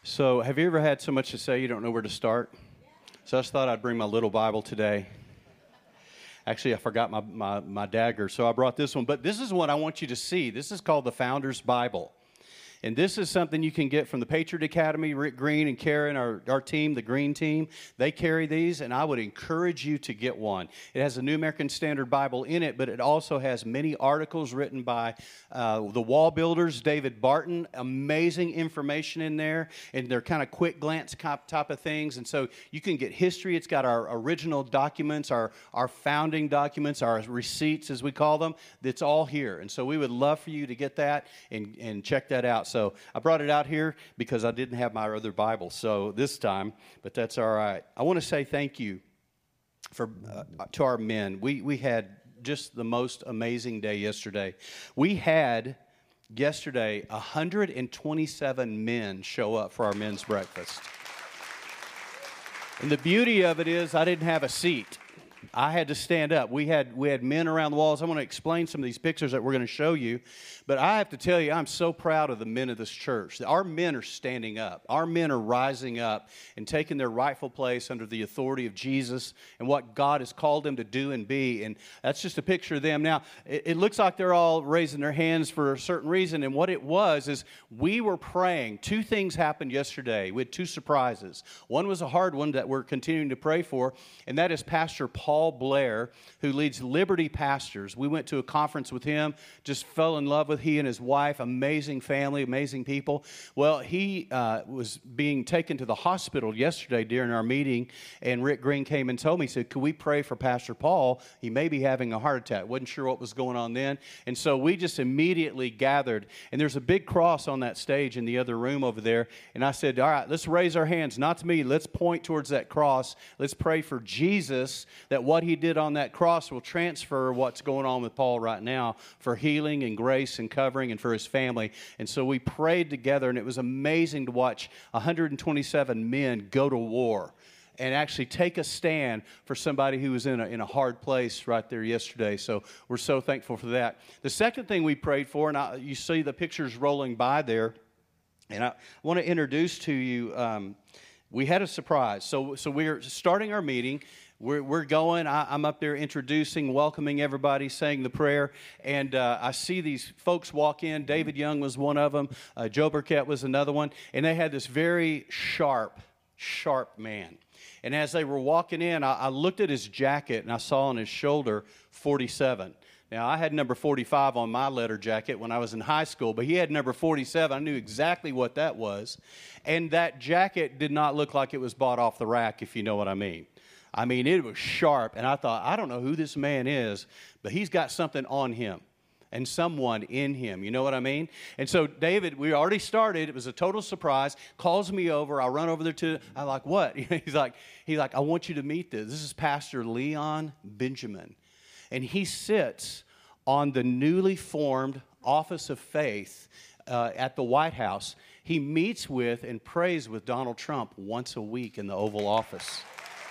So, have you ever had so much to say you don't know where to start? So, I just thought I'd bring my little Bible today. Actually, I forgot my dagger, so I brought this one. But this is what I want you to see. This is called the Founder's Bible. And this is something you can get from the Patriot Academy. Rick Green and Karen, our team, the Green team, they carry these, and I would encourage you to get one. It has a New American Standard Bible in it, but it also has many articles written by the wall builders, David Barton. Amazing information in there, and they're kind of quick glance type of things. And so you can get history. It's got our original documents, our founding documents, our receipts, as we call them. It's all here. And so we would love for you to get that and check that out. So I brought it out here because I didn't have my other Bible this time, but that's all right. I want to say thank you to our men. We had just the most amazing day yesterday. We had yesterday 127 men show up for our men's breakfast. And the beauty of it is I didn't have a seat. I had to stand up. We had men around the walls. I'm going to explain some of these pictures that we're going to show you. But I have to tell you, I'm so proud of the men of this church. Our men are standing up. Our men are rising up and taking their rightful place under the authority of Jesus and what God has called them to do and be. And that's just a picture of them. Now, it looks like they're all raising their hands for a certain reason. And what it was is we were praying. Two things happened yesterday. We had two surprises. One was a hard one that we're continuing to pray for, and that is Pastor Paul Blair, who leads Liberty Pastors. We went to a conference with him, just fell in love with he and his wife, amazing family, amazing people. Well, he was being taken to the hospital yesterday during our meeting, and Rick Green came and told me, he said, could we pray for Pastor Paul? He may be having a heart attack. Wasn't sure what was going on then. And so we just immediately gathered, and there's a big cross on that stage in the other room over there, and I said, all right, let's raise our hands, not to me, let's point towards that cross. Let's pray for Jesus, that what he did on that cross will transfer what's going on with Paul right now for healing and grace and covering and for his family. And so we prayed together, and it was amazing to watch 127 men go to war and actually take a stand for somebody who was in a hard place right there yesterday. So we're so thankful for that. The second thing we prayed for, and you see the pictures rolling by there, and I want to introduce to you, we had a surprise. So we're starting our meeting. We're going. I'm up there introducing, welcoming everybody, saying the prayer, and I see these folks walk in. David Young was one of them. Joe Burkett was another one, and they had this very sharp man. And as they were walking in, I looked at his jacket, and I saw on his shoulder 47. Now, I had number 45 on my letter jacket when I was in high school, but he had number 47. I knew exactly what that was. And that jacket did not look like it was bought off the rack, if you know what I mean. I mean, it was sharp, and I thought, I don't know who this man is, but he's got something on him and someone in him. You know what I mean? And so David, we already started. It was a total surprise. Calls me over. I run over there I'm like, what? He's like, I want you to meet this. This is Pastor Leon Benjamin. And he sits on the newly formed Office of Faith at the White House. He meets with and prays with Donald Trump once a week in the Oval Office.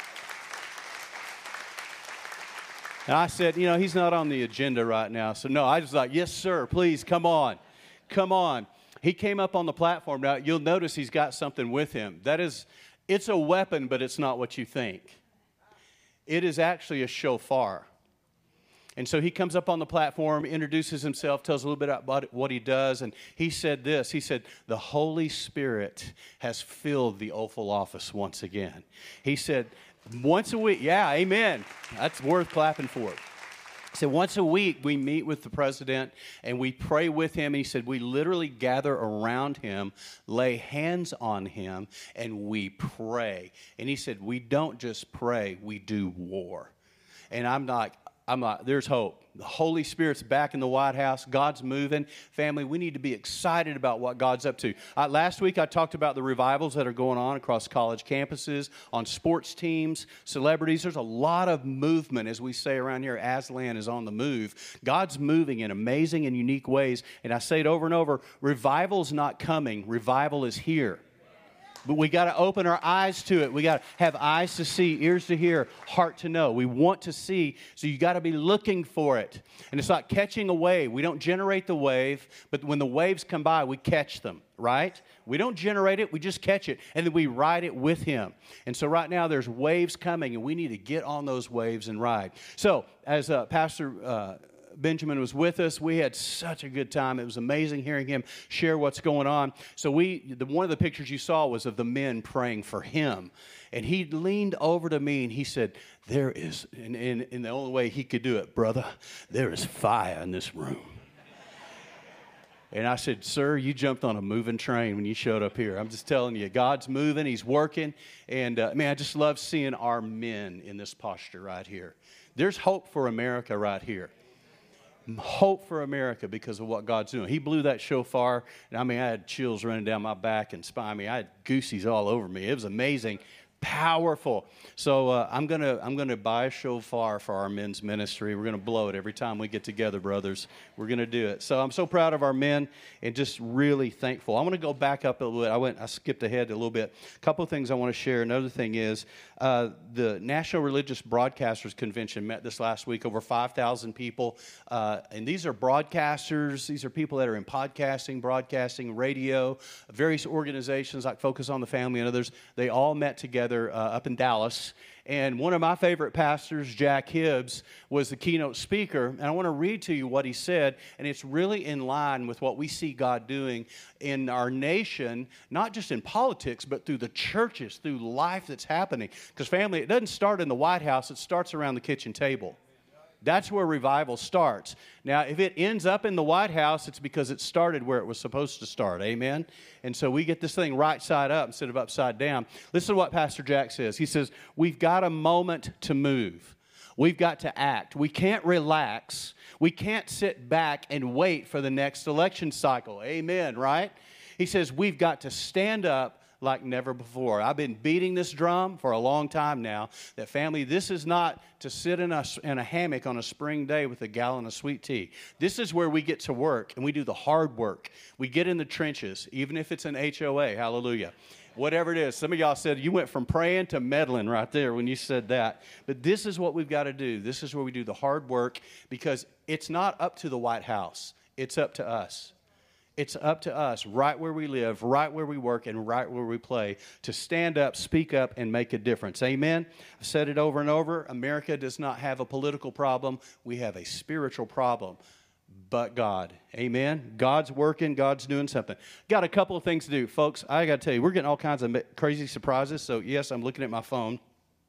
And I said, he's not on the agenda right now. So, no, I was like, yes, sir, please, come on. Come on. He came up on the platform. Now, you'll notice he's got something with him. It's a weapon, but it's not what you think. It is actually a shofar. And so he comes up on the platform, introduces himself, tells a little bit about what he does, and he said this. He said, the Holy Spirit has filled the Oval Office once again. He said, once a week, yeah, amen. That's worth clapping for. He said, once a week we meet with the president and we pray with him. And he said, we literally gather around him, lay hands on him, and we pray. And he said, we don't just pray, we do war. And I'm not, there's hope. The Holy Spirit's back in the White House. God's moving. Family, we need to be excited about what God's up to. Last week, I talked about the revivals that are going on across college campuses, on sports teams, celebrities. There's a lot of movement, as we say around here. Aslan is on the move. God's moving in amazing and unique ways. And I say it over and over, revival's not coming. Revival is here. But we got to open our eyes to it. We got to have eyes to see, ears to hear, heart to know. We want to see, so you got to be looking for it. And it's like catching a wave. We don't generate the wave, but when the waves come by, we catch them, right? We don't generate it, we just catch it, and then we ride it with Him. And so right now there's waves coming, and we need to get on those waves and ride. So as Pastor Benjamin was with us, we had such a good time. It was amazing hearing him share what's going on. So one of the pictures you saw was of the men praying for him. And he leaned over to me and he said, there is, in the only way he could do it, brother, there is fire in this room. And I said, sir, you jumped on a moving train when you showed up here. I'm just telling you, God's moving, He's working. And, man, I just love seeing our men in this posture right here. There's hope for America right here. Hope for America because of what God's doing. He blew that shofar, and I mean, I had chills running down my back and spine. I mean, I had goosies all over me. It was amazing, powerful. So I'm gonna buy a shofar for our men's ministry. We're gonna blow it every time we get together, brothers. We're gonna do it. So I'm so proud of our men and just really thankful. I want to go back up a little bit. I skipped ahead a little bit. A couple of things I want to share. Another thing is the National Religious Broadcasters Convention met this last week. Over 5,000 people, and these are broadcasters. These are people that are in podcasting, broadcasting, radio, various organizations like Focus on the Family and others. They all met together up in Dallas. And one of my favorite pastors, Jack Hibbs, was the keynote speaker. And I want to read to you what he said. And it's really in line with what we see God doing in our nation, not just in politics, but through the churches, through life that's happening. Because family, it doesn't start in the White House. It starts around the kitchen table. That's where revival starts. Now, if it ends up in the White House, it's because it started where it was supposed to start. Amen? And so we get this thing right side up instead of upside down. Listen to what Pastor Jack says. He says, we've got a moment to move. We've got to act. We can't relax. We can't sit back and wait for the next election cycle. Amen, right? He says, we've got to stand up like never before. I've been beating this drum for a long time now, that family, this is not to sit in a hammock on a spring day with a gallon of sweet tea. This is where we get to work, and we do the hard work. We get in the trenches, even if it's an HOA, hallelujah. Whatever it is. Some of y'all said you went from praying to meddling right there when you said that. But this is what we've got to do. This is where we do the hard work, because it's not up to the White House. It's up to us. It's up to us, right where we live, right where we work, and right where we play, to stand up, speak up, and make a difference. Amen? I've said it over and over. America does not have a political problem. We have a spiritual problem. But God. Amen? God's working. God's doing something. Got a couple of things to do. Folks, I got to tell you, we're getting all kinds of crazy surprises. So, yes, I'm looking at my phone.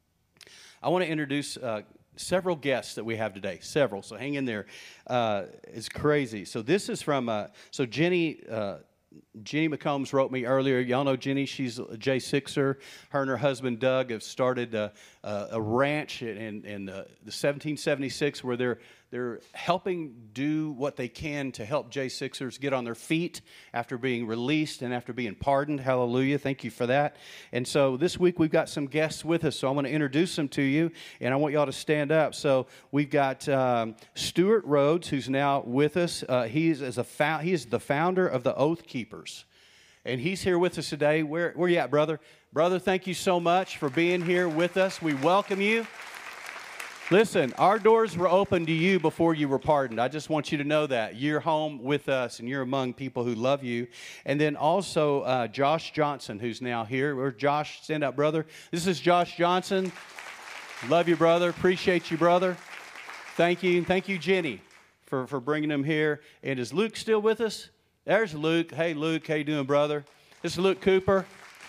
I want to introduce several guests that we have today. Several. So hang in there. It's crazy. So this is from, Jenny McCombs wrote me earlier. Y'all know Jenny. She's a J6er. Her and her husband, Doug, have started a ranch in the 1776 where they're helping do what they can to help J6ers get on their feet after being released and after being pardoned. Hallelujah. Thank you for that. And so this week we've got some guests with us, so I want to introduce them to you, and I want y'all to stand up. So we've got Stuart Rhodes, who's now with us. He is the founder of the Oath Keepers, and he's here with us today. Where you at, brother? Brother, thank you so much for being here with us. We welcome you. Listen, our doors were open to you before you were pardoned. I just want you to know that. You're home with us, and you're among people who love you. And then also Josh Johnson, who's now here. Where's Josh? Stand up, brother. This is Josh Johnson. Love you, brother. Appreciate you, brother. Thank you. And thank you, Jenny, for bringing him here. And is Luke still with us? There's Luke. Hey, Luke. How you doing, brother? This is Luke Cooper.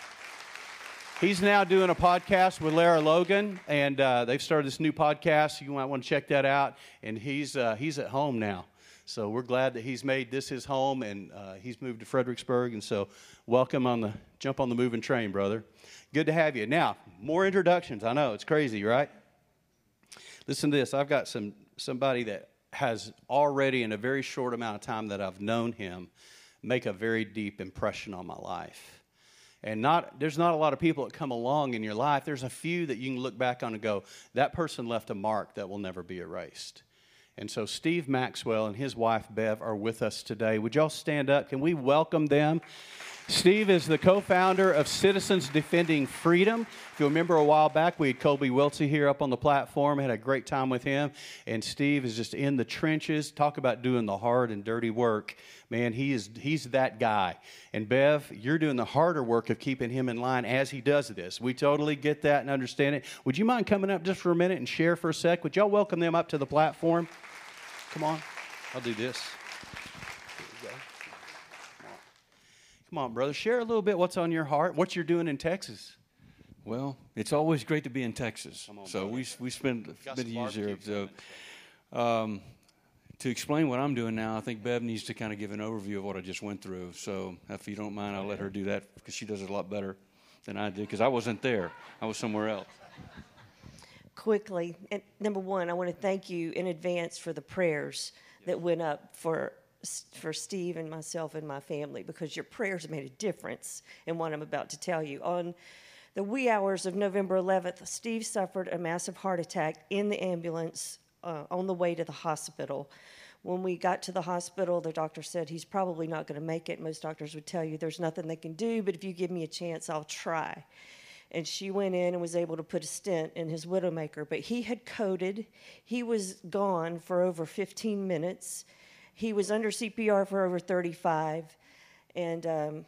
He's now doing a podcast with Lara Logan, and they've started this new podcast. You might want to check that out. And he's at home now. So we're glad that he's made this his home, and he's moved to Fredericksburg. And so welcome jump on the moving train, brother. Good to have you. Now, more introductions. I know, it's crazy, right? Listen to this. I've got somebody that has already, in a very short amount of time that I've known him, make a very deep impression on my life. And there's not a lot of people that come along in your life. There's a few that you can look back on and go, that person left a mark that will never be erased. And so Steve Maxwell and his wife, Bev, are with us today. Would y'all stand up? Can we welcome them? Steve is the co-founder of Citizens Defending Freedom. If you remember a while back, we had Colby Wiltsey here up on the platform. Had a great time with him. And Steve is just in the trenches. Talk about doing the hard and dirty work. Man, he's that guy. And Bev, you're doing the harder work of keeping him in line as he does this. We totally get that and understand it. Would you mind coming up just for a minute and share for a sec? Would y'all welcome them up to the platform? Come on. I'll do this. Come on, brother. Share a little bit what's on your heart, what you're doing in Texas. Well, it's always great to be in Texas. On, so brother. we spend many years here. So, to explain what I'm doing now, I think Bev needs to kind of give an overview of what I just went through. So if you don't mind, I'll let her do that because she does it a lot better than I did because I wasn't there. I was somewhere else. Quickly, number one, I want to thank you in advance for the prayers that went up for Steve and myself and my family, because your prayers made a difference in what I'm about to tell you. On the wee hours of November 11th, Steve suffered a massive heart attack in the ambulance on the way to the hospital. When we got to the hospital, the doctor said he's probably not going to make it. Most doctors would tell you there's nothing they can do, but if you give me a chance, I'll try. And she went in and was able to put a stent in his widowmaker, but he had coded. He was gone for over 15 minutes. He was under CPR for over 35, and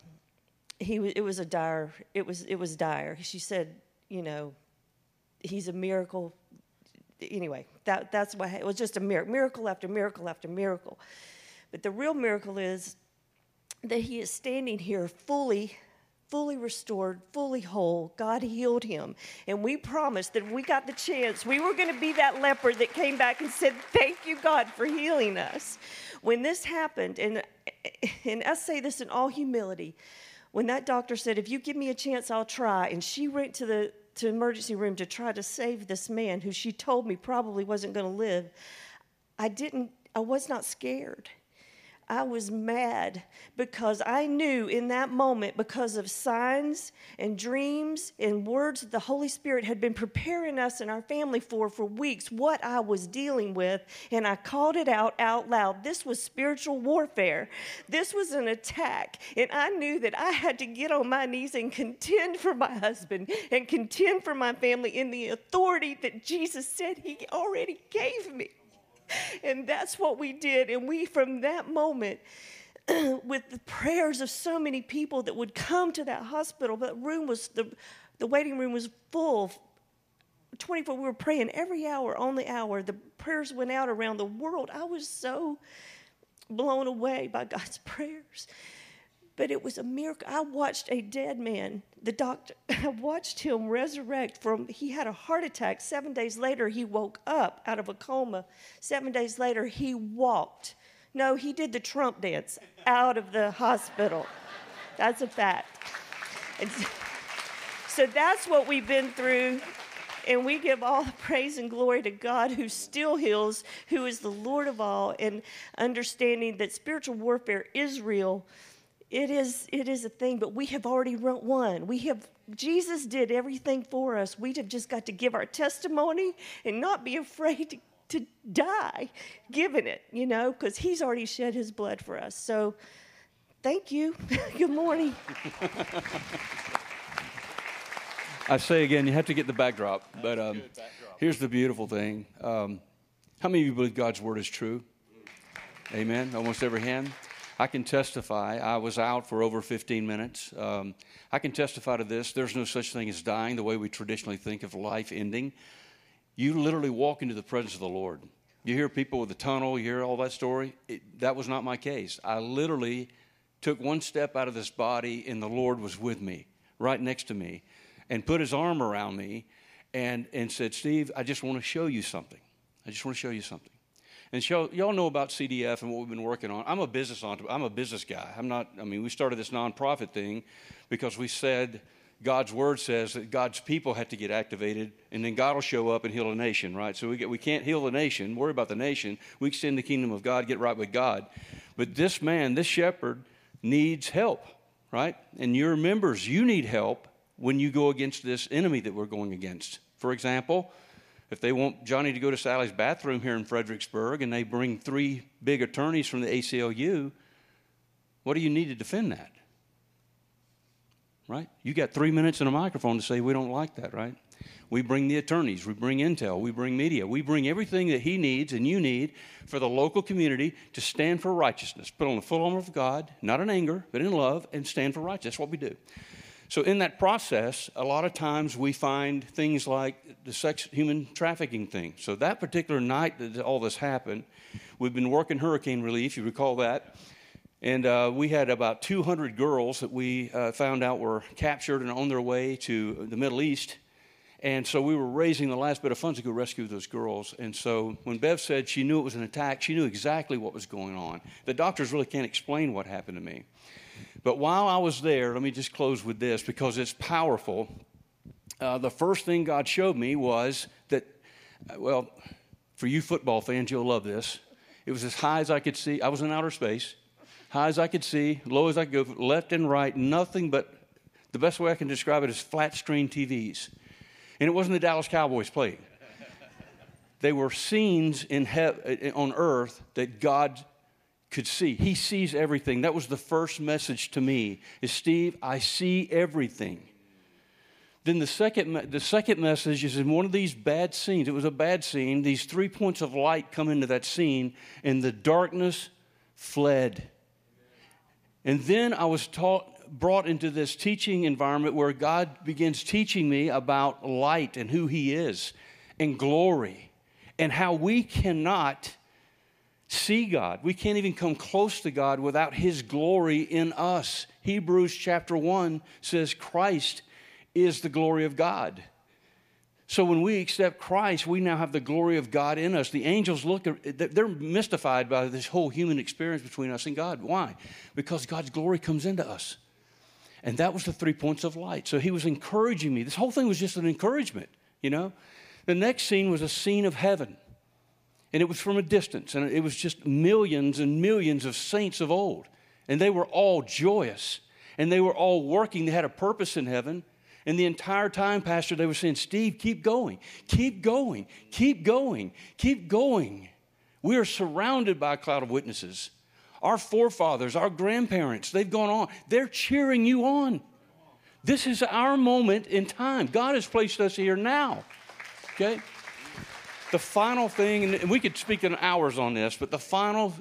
it was dire. It was dire. She said, you know, he's a miracle. Anyway, that's why it was just a miracle after miracle after miracle. But the real miracle is that he is standing here fully restored, fully whole. God healed him. And we promised that if we got the chance, we were going to be that leper that came back and said, thank you, God, for healing us. When this happened, and I say this in all humility, when that doctor said, if you give me a chance, I'll try, and she went to the emergency room to try to save this man who she told me probably wasn't going to live, I was not scared. I was mad because I knew in that moment, because of signs and dreams and words that the Holy Spirit had been preparing us and our family for weeks, what I was dealing with, and I called it out loud. This was spiritual warfare. This was an attack, and I knew that I had to get on my knees and contend for my husband and contend for my family in the authority that Jesus said he already gave me. And that's what we did. And we, from that moment, with the prayers of so many people that would come to that hospital, the waiting room was full. 24, we were praying every hour, on the hour. The prayers went out around the world. I was so blown away by God's prayers. But it was a miracle. I watched a dead man, the doctor, I watched him resurrect he had a heart attack. 7 days later, he woke up out of a coma. 7 days later, he walked. No, he did the Trump dance out of the hospital. That's a fact. And so that's what we've been through. And we give all the praise and glory to God, who still heals, who is the Lord of all, and understanding that spiritual warfare is real. It is a thing, but we have already won. Jesus did everything for us. We have just got to give our testimony and not be afraid to die giving it, because he's already shed his blood for us. So thank you. Good morning. I say again, you have to get the backdrop. But here's the beautiful thing. How many of you believe God's word is true? Amen. Almost every hand. I can testify. I was out for over 15 minutes. I can testify to this. There's no such thing as dying the way we traditionally think of life ending. You literally walk into the presence of the Lord. You hear people with the tunnel, you hear all that story. That was not my case. I literally took one step out of this body, and the Lord was with me, right next to me, and put his arm around me and said, Steve, I just want to show you something. I just want to show you something. And y'all know about CDF and what we've been working on. I'm a business guy. We started this nonprofit thing because we said God's word says that God's people have to get activated, and then God will show up and heal the nation, right? So we can't heal the nation, worry about the nation. We extend the kingdom of God, get right with God. But this shepherd, needs help, right? And your members, you need help when you go against this enemy that we're going against. For example, If they want Johnny to go to Sally's bathroom here in Fredericksburg and they bring 3 big attorneys from the ACLU, what do you need to defend that? Right? You got 3 minutes and a microphone to say we don't like that, right? We bring the attorneys, we bring intel, we bring media, we bring everything that he needs and you need for the local community to stand for righteousness. Put on the full armor of God, not in anger, but in love, and stand for righteousness. That's what we do. So in that process, a lot of times we find things like the human trafficking thing. So that particular night that all this happened, we've been working hurricane relief, you recall that. And we had about 200 girls that we found out were captured and on their way to the Middle East. And so we were raising the last bit of funds to go rescue those girls. And so when Bev said she knew it was an attack, she knew exactly what was going on. The doctors really can't explain what happened to me. But while I was there, let me just close with this because it's powerful. The first thing God showed me was that, well, for you football fans, you'll love this. It was as high as I could see. I was in outer space. High as I could see, low as I could go, left and right, nothing but, the best way I can describe it is flat screen TVs. And it wasn't the Dallas Cowboys playing. They were scenes on earth that God could see. He sees everything. That was the first message to me, is Steve, I see everything. Then the second message is in one of these bad scenes. It was a bad scene. These 3 points of light come into that scene, and the darkness fled. And then I was brought into this teaching environment where God begins teaching me about light and who He is and glory and how we cannot see God. We can't even come close to God without His glory in us. Hebrews chapter 1 says Christ is the glory of God. So when we accept Christ, we now have the glory of God in us. The angels they're mystified by this whole human experience between us and God. Why? Because God's glory comes into us. And that was the 3 points of light. So He was encouraging me. This whole thing was just an encouragement, you know. The next scene was a scene of heaven. And it was from a distance. And it was just millions and millions of saints of old. And they were all joyous. And they were all working. They had a purpose in heaven. And the entire time, Pastor, they were saying, Steve, keep going, keep going, keep going, keep going. We are surrounded by a cloud of witnesses. Our forefathers, our grandparents, they've gone on. They're cheering you on. This is our moment in time. God has placed us here now, okay? The final thing, and we could speak in hours on this, but the final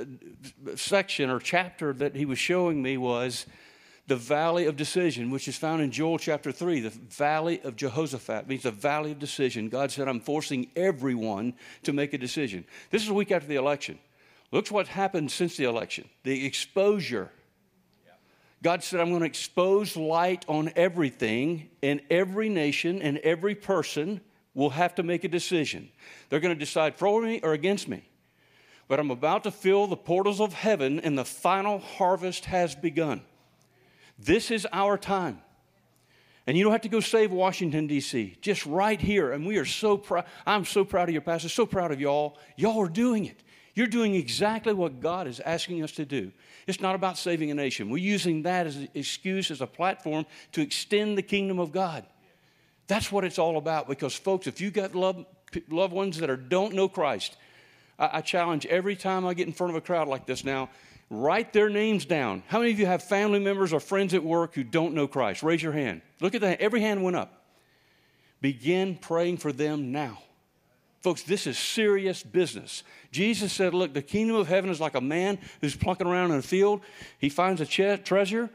section or chapter that He was showing me was the valley of decision, which is found in Joel chapter 3, the valley of Jehoshaphat, means the valley of decision. God said, I'm forcing everyone to make a decision. This is a week after the election. Look what happened since the election, the exposure. God said, I'm going to expose light on everything, and every nation and every person will have to make a decision. They're going to decide for me or against me. But I'm about to fill the portals of heaven, and the final harvest has begun. This is our time. And you don't have to go save Washington, D.C. Just right here. And we are so proud. I'm so proud of your pastor, so proud of y'all. Y'all are doing it. You're doing exactly what God is asking us to do. It's not about saving a nation. We're using that as an excuse, as a platform to extend the kingdom of God. That's what it's all about. Because, folks, if you've got loved ones that don't know Christ, I challenge every time I get in front of a crowd like this now, write their names down. How many of you have family members or friends at work who don't know Christ? Raise your hand. Look at that. Every hand went up. Begin praying for them now. Folks, this is serious business. Jesus said, look, the kingdom of heaven is like a man who's plunking around in a field. He finds a treasure,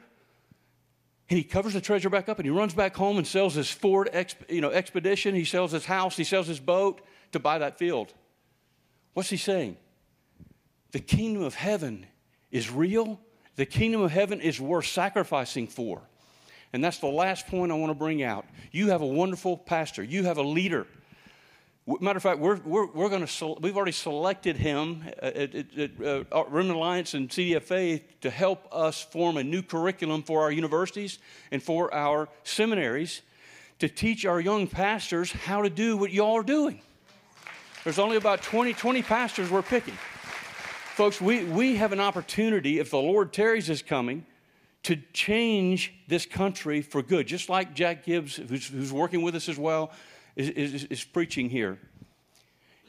and he covers the treasure back up, and he runs back home and sells his Ford Expedition. He sells his house. He sells his boat to buy that field. What's he saying? The kingdom of heaven is real. The kingdom of heaven is worth sacrificing for. And that's the last point I want to bring out. You have a wonderful pastor. You have a leader. Matter of fact, we've already selected him at Remnant Alliance and CDFA to help us form a new curriculum for our universities and for our seminaries to teach our young pastors how to do what y'all are doing. There's only about 20 pastors we're picking. Folks, we have an opportunity, if the Lord tarries is coming, to change this country for good. Just like Jack Gibbs, who's working with us as well, is preaching here.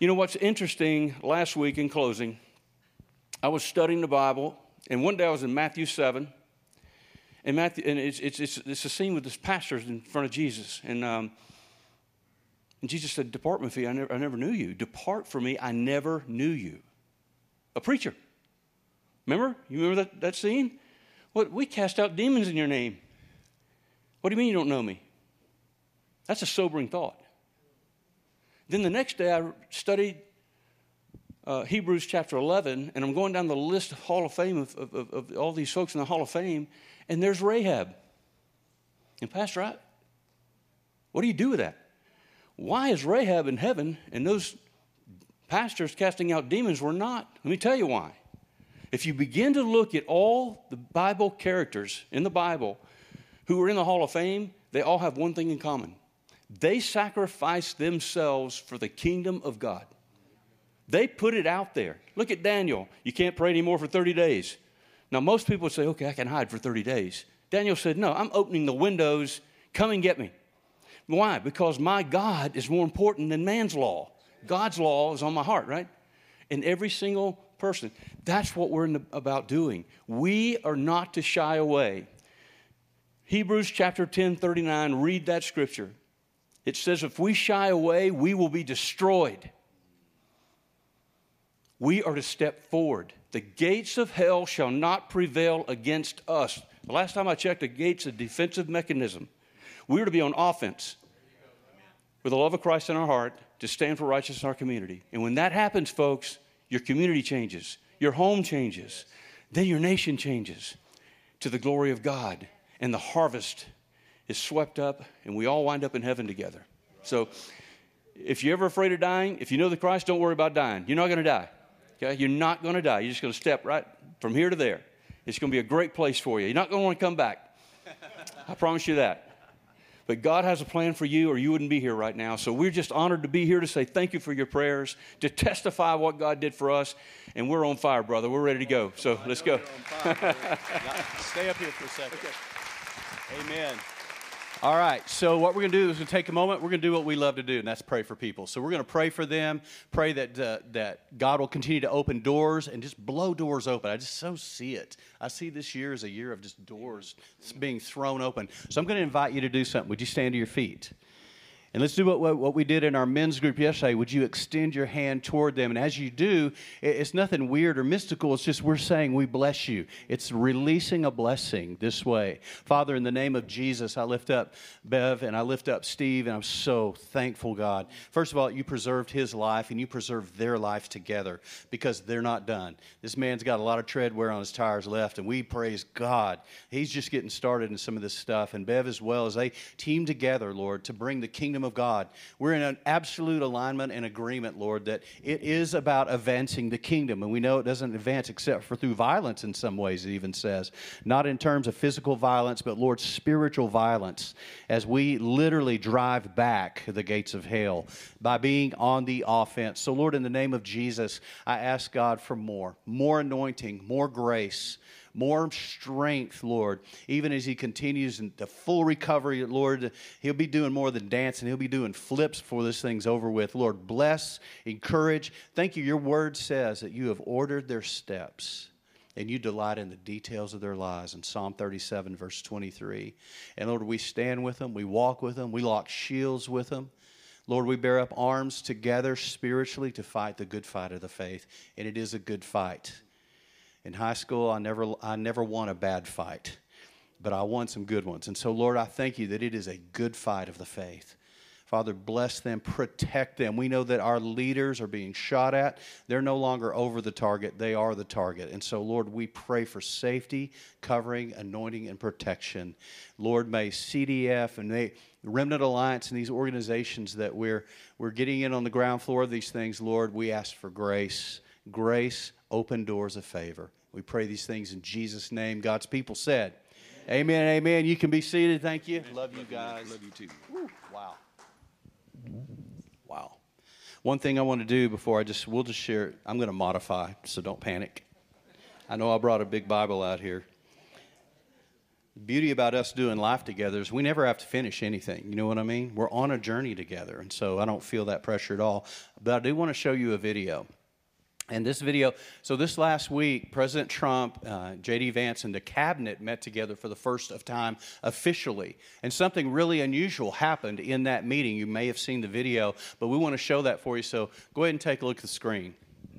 You know what's interesting, last week in closing, I was studying the Bible, and one day I was in Matthew 7, and it's a scene with this pastor in front of Jesus, and Jesus said, "Depart from me, I never knew you. Depart from me, I never knew you." A preacher. Remember? You remember that scene? What? We cast out demons in your name. What do you mean you don't know me? That's a sobering thought. Then the next day I studied Hebrews chapter 11, and I'm going down the list of Hall of Fame of all these folks in the Hall of Fame, and there's Rahab. And Pastor, what do you do with that? Why is Rahab in heaven and those pastors casting out demons were not? Let me tell you why. If you begin to look at all the Bible characters in the Bible who are in the Hall of Fame, they all have one thing in common. They sacrificed themselves for the kingdom of God. They put it out there. Look at Daniel. You can't pray anymore for 30 days. Now, most people would say, okay, I can hide for 30 days. Daniel said, no, I'm opening the windows. Come and get me. Why? Because my God is more important than man's law. God's law is on my heart, right? And every single person. That's what we're about doing. We are not to shy away. Hebrews chapter 10:39, read that scripture. It says, if we shy away, we will be destroyed. We are to step forward. The gates of hell shall not prevail against us. The last time I checked, the gate's a defensive mechanism. We are to be on offense with the love of Christ in our heart to stand for righteousness in our community. And when that happens, folks, your community changes, your home changes, then your nation changes to the glory of God. And the harvest is swept up, and we all wind up in heaven together. So if you're ever afraid of dying, if you know the Christ, don't worry about dying. You're not going to die. Okay? You're not going to die. You're just going to step right from here to there. It's going to be a great place for you. You're not going to want to come back. I promise you that. But God has a plan for you, or you wouldn't be here right now. So we're just honored to be here to say thank you for your prayers, to testify what God did for us. And we're on fire, brother. We're ready to go. So let's go. Stay up here for a second. Okay. Amen. All right, so what we're going to do is we're going to take a moment. We're going to do what we love to do, and that's pray for people. So we're going to pray for them, pray that God will continue to open doors and just blow doors open. I just so see it. I see this year as a year of just doors being thrown open. So I'm going to invite you to do something. Would you stand to your feet? And let's do what we did in our men's group yesterday. Would you extend your hand toward them? And as you do, it's nothing weird or mystical. It's just we're saying we bless you. It's releasing a blessing this way. Father, in the name of Jesus, I lift up Bev and I lift up Steve, and I'm so thankful, God. First of all, you preserved his life and you preserved their life together because they're not done. This man's got a lot of tread wear on his tires left, and we praise God. He's just getting started in some of this stuff. And Bev as well, as they team together, Lord, to bring the kingdom of God. We're in an absolute alignment and agreement, Lord, that it is about advancing the kingdom. And we know it doesn't advance except for through violence in some ways, it even says. Not in terms of physical violence, but, Lord, spiritual violence, as we literally drive back the gates of hell by being on the offense. So, Lord, in the name of Jesus, I ask God for more anointing, more grace, more strength, Lord, even as he continues in the full recovery, Lord. He'll be doing more than dancing. He'll be doing flips before this thing's over with. Lord, bless, encourage. Thank you. Your word says that you have ordered their steps and you delight in the details of their lives in Psalm 37, verse 23. And Lord, we stand with them. We walk with them. We lock shields with them. Lord, we bear up arms together spiritually to fight the good fight of the faith. And it is a good fight. In high school, I never won a bad fight, but I won some good ones. And so, Lord, I thank you that it is a good fight of the faith. Father, bless them, protect them. We know that our leaders are being shot at. They're no longer over the target. They are the target. And so, Lord, we pray for safety, covering, anointing, and protection. Lord, may CDF and the Remnant Alliance and these organizations that we're getting in on the ground floor of these things, Lord, we ask for grace. Grace, open doors of favor. We pray these things in Jesus' name. God's people said, amen, amen. You can be seated. Thank you. Love you guys. Love you too. Woo. Wow. Wow. One thing I want to do before we'll just share it. I'm going to modify, so don't panic. I know I brought a big Bible out here. The beauty about us doing life together is we never have to finish anything. You know what I mean? We're on a journey together, and so I don't feel that pressure at all. But I do want to show you a video. And this video, so this last week, President Trump, J.D. Vance, and the cabinet met together for the first time officially. And something really unusual happened in that meeting. You may have seen the video, but we want to show that for you. So go ahead and take a look at the screen.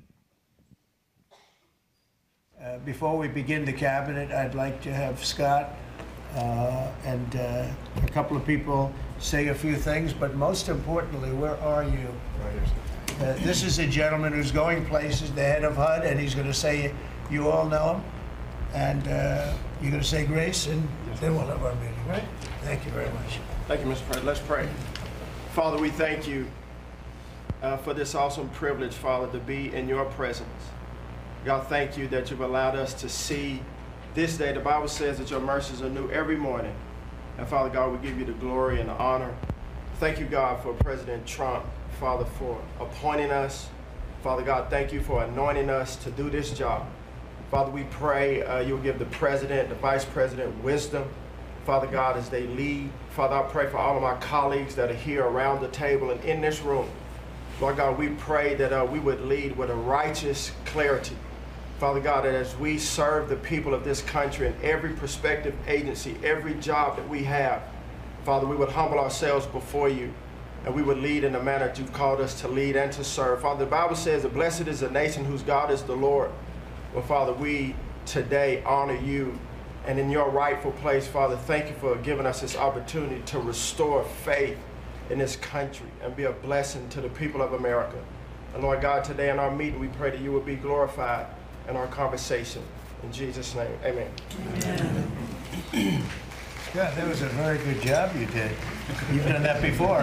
Before we begin the cabinet, I'd like to have Scott and a couple of people say a few things, but most importantly, where are you? This is a gentleman who's going places, the head of HUD, and he's going to say, you all know him, and you're going to say grace, and then we'll have our meeting, right? Thank you very much. Thank you, Mr. President. Let's pray. Father, we thank you for this awesome privilege, Father, to be in your presence. God, thank you that you've allowed us to see this day. The Bible says that your mercies are new every morning. And Father God, we give you the glory and the honor. Thank you, God, for President Trump, Father, for appointing us. Father God, thank you for anointing us to do this job. Father, we pray you'll give the president, the vice president wisdom, Father God, as they lead. Father, I pray for all of my colleagues that are here around the table and in this room. Lord God, we pray that we would lead with a righteous clarity. Father God, that as we serve the people of this country in every prospective agency, every job that we have, Father, we would humble ourselves before you, and we would lead in the manner that you've called us to lead and to serve. Father, the Bible says that blessed is the nation whose God is the Lord. Well, Father, we today honor you, and in your rightful place, Father, thank you for giving us this opportunity to restore faith in this country and be a blessing to the people of America. And Lord God, today in our meeting, we pray that you would be glorified in our conversation. In Jesus' name, amen. Amen. Scott, that was a very good job you did. You've done that before,